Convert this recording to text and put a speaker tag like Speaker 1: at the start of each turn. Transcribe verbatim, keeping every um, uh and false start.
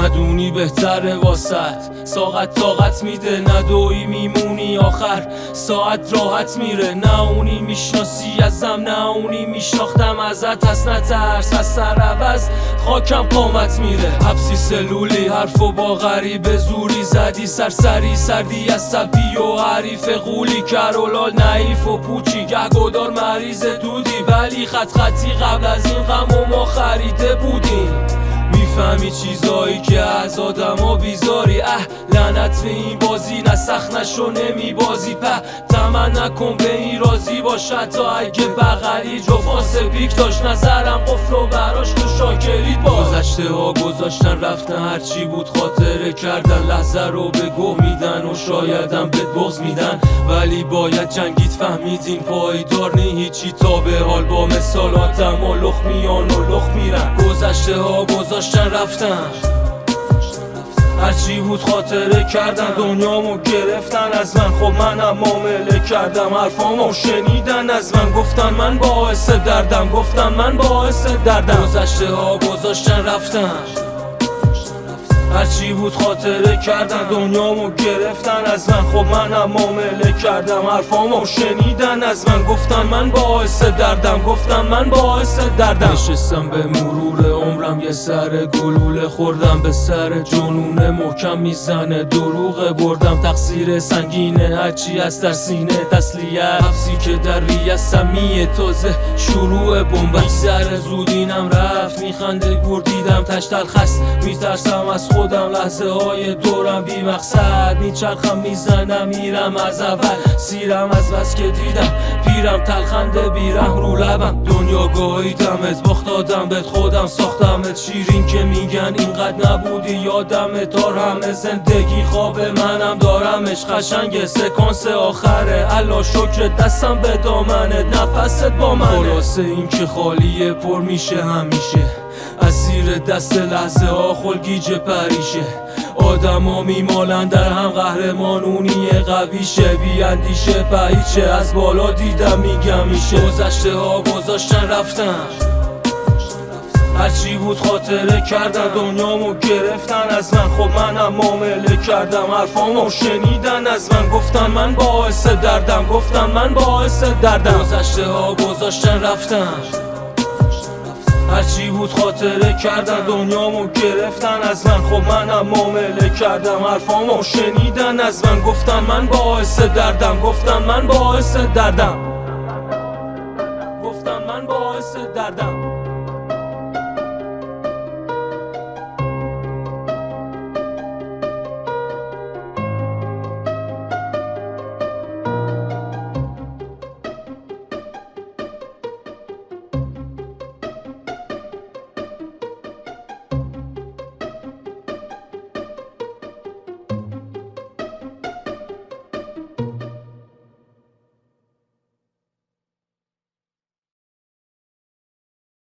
Speaker 1: ندونی بهتره واسط. ساعت طاقت میده ندوی میمونی آخر ساعت راحت میره. نه اونی میشناسی ازم نه اونی میشناختم ازت. هست نترس از سر عوض خاکم قامت میره. حبسی سلولی حرفو با غریب زوری زدی سرسری سردی عصبی و حریف قولی کرولال نحیف و پوچی گهگدار مریض دودی ولی خط خطی قبل از این غم و ما خریده بودیم. میفهمی چیزایی که از آدما بیزاری. اه لعنت به این بازی نه سخت نشو نمیبازی. په تمن نکن به این راضی باشه تا اگه بغلی جفت آسه پیک داشت نظرم قفل و براش تو شاکرید باز. گذشته ها گذاشتن رفتن هرچی بود خاطره کردن. لحظه رو به گوه میدن و شایدم بهت بغض میدن ولی باید جنگید فهمید این پایدار نی هیچی تا به حال با مثالاتم و لخ میان و لخ میرن. گذشته ها گذاشتن رفتن هرچی بود خاطره کردن. دنیامو گرفتن از من خب منم معامله کردم. حرفامو شنیدن از من گفتن من باعث دردم. گفتن من باعث دردم. گذشته ها گذاشتن رفتن هرچی بود خاطره کردن. دنیامو گرفتن از من خب منم معامله کردم. حرفامو شنیدن از من گفتن من باعث دردم. گفتن من باعث دردم. نشستم به مرور عمرم یه سر گلوله خوردم به سر جنون محکم میزنه دروغ بردم. تقصیر سنگینه هرچی از در سینه تسلیه. حبسی که در ریسم میه تازه شروع بمب. سر زودینم رفت میخنده گردیدم تش تلخست میترسم از خودم. لحظه های دورم بی مقصد میچرخم میزنم میرم از اول. سیرم از بس که دیدم پیرم تلخنده بیرم رو لبم. دنیا گاهیدمت باخت آدم بهت خودم ساختمت. شیرین که میگن اینقدر نبودی یادمت. دار همه زندگی خواب منم دارمش قشنگ سکانس آخره. الا شکر دستم به دامنت نفست با منه. خلاصه این که خالیه پر میشه همیشه اسیر دست لحظه ها خلگیجه پریشه. آدم ها میمالن در هم قهرمانونی قویشه. بی اندیشه پهیچه از بالا دیدم میگم میشه. گذشته ها گذاشتن رفتن هرچی بود خاطره کردن. دنیامو گرفتن از من خب منم معامله کردم. حرفامو شنیدن از من گفتن من باعث دردم. گفتن من باعث دردم. گذشته ها گذاشتن رفتن هرچی بود خاطره کردن. دنیامو گرفتن از من خب منم معامله کردم. حرفامو شنیدن از من گفتن من باعث دردم. گفتن من باعث دردم.